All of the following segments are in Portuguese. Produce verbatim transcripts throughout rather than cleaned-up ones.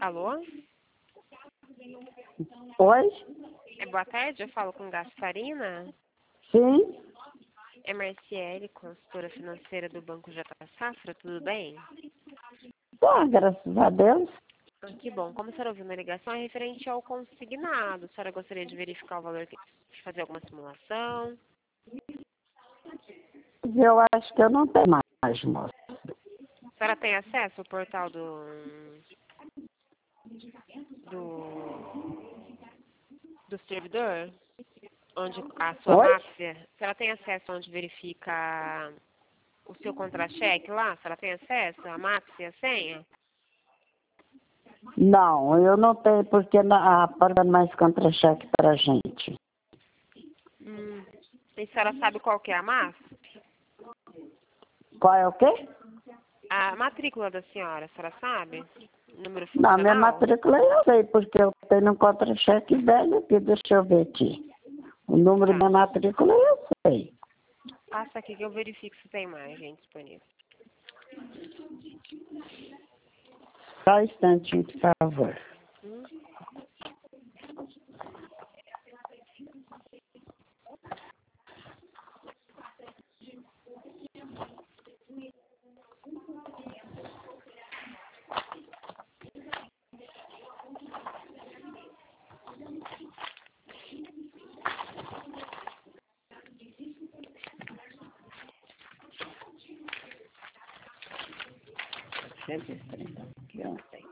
Alô? Oi? É, boa tarde, eu falo com Gasparina. Sim? É Marciele, consultora financeira do Banco J Safra, tudo bem? Ah, graças a Deus. Ah, que bom. Como a senhora ouviu na ligação, é referente ao consignado. A senhora gostaria de verificar o valor, que- de fazer alguma simulação? Eu acho que eu não tenho mais, moça. A senhora tem acesso ao portal do... do... do servidor? Onde a sua Oi? máfia... A senhora tem acesso onde verifica o seu contra-cheque lá? A senhora tem acesso à máfia e a senha? Não, eu não tenho porque na- a paga mais contra-cheque para a gente. Hum. E a senhora sabe qual que é a máfia? Qual é o quê? A matrícula da senhora, a senhora sabe? Número Não, minha funcional? matrícula eu sei, porque eu tenho um contra-cheque velho aqui, deixa eu ver aqui. O número Tá. da matrícula eu sei. Passa aqui que eu verifico se tem mais gente disponível. Só um instantinho, por favor. Hum? Aqui ontem.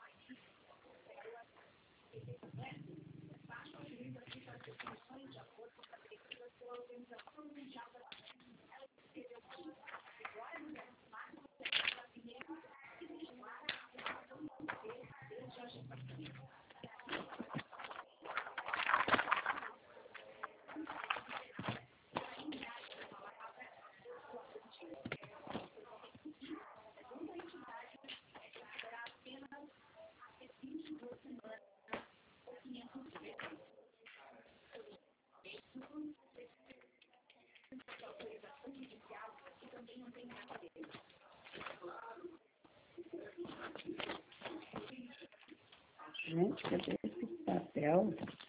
Gente, cadê esse papel?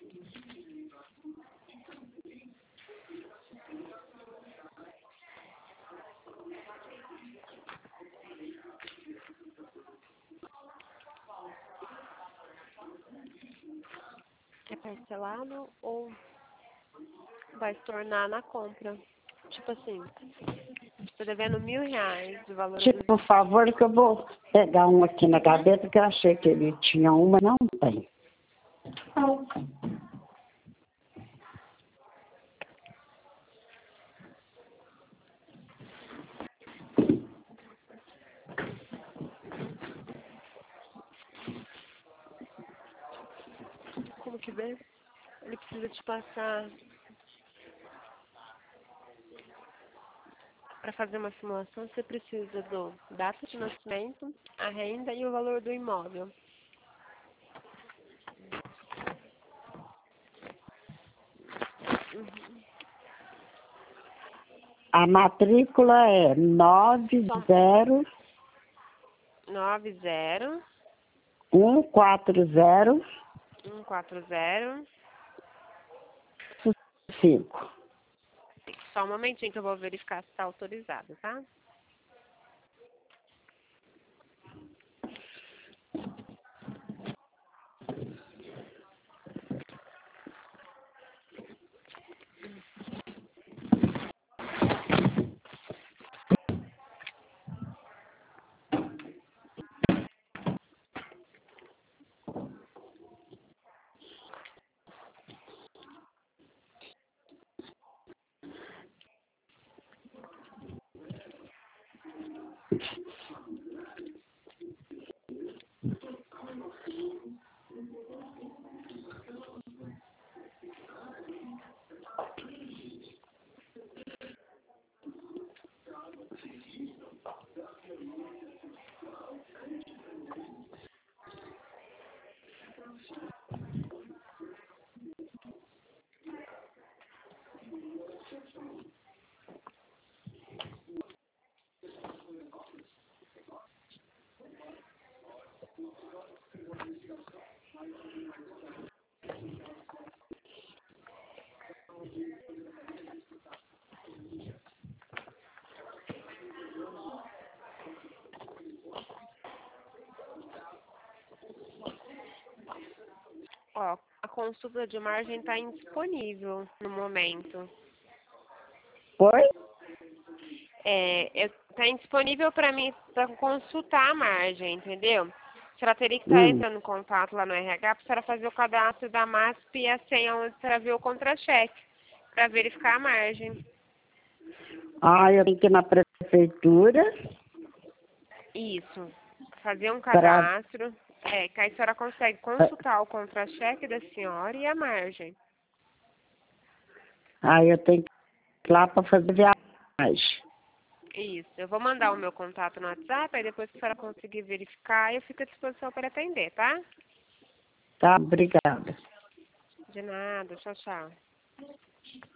É parcelado ou vai se tornar na compra? Tipo assim, tô devendo mil reais do valor Tipo, dos... por favor, que eu vou pegar um aqui na Uhum. gaveta, que eu achei que ele tinha uma, não tem. Como que vê? Ele precisa te passar para fazer uma simulação, você precisa do data de nascimento, a renda e o valor do imóvel. Uhum. A matrícula é nove Só zero nove zero um quatro zero um quatro zero. cinco. Só um momentinho que eu vou verificar se está autorizado, tá? Ó, a consulta de margem está indisponível no momento. Oi? É, está indisponível para mim para consultar a margem, entendeu? A senhora teria que estar Hum. entrando em contato lá no R H para a senhora fazer o cadastro da M A S P e a senha onde a senhora vê o contra-cheque, para verificar a margem. Ah, eu tenho que ir na prefeitura Isso. Fazer um para... cadastro, é, que aí a senhora consegue consultar o contra-cheque da senhora e a margem. Ah, eu tenho que ir lá para fazer viagem. Isso. Eu vou mandar o meu contato no WhatsApp, aí depois que a senhora conseguir verificar, eu fico à disposição para atender, tá? Tá, obrigada. De nada. Tchau, tchau.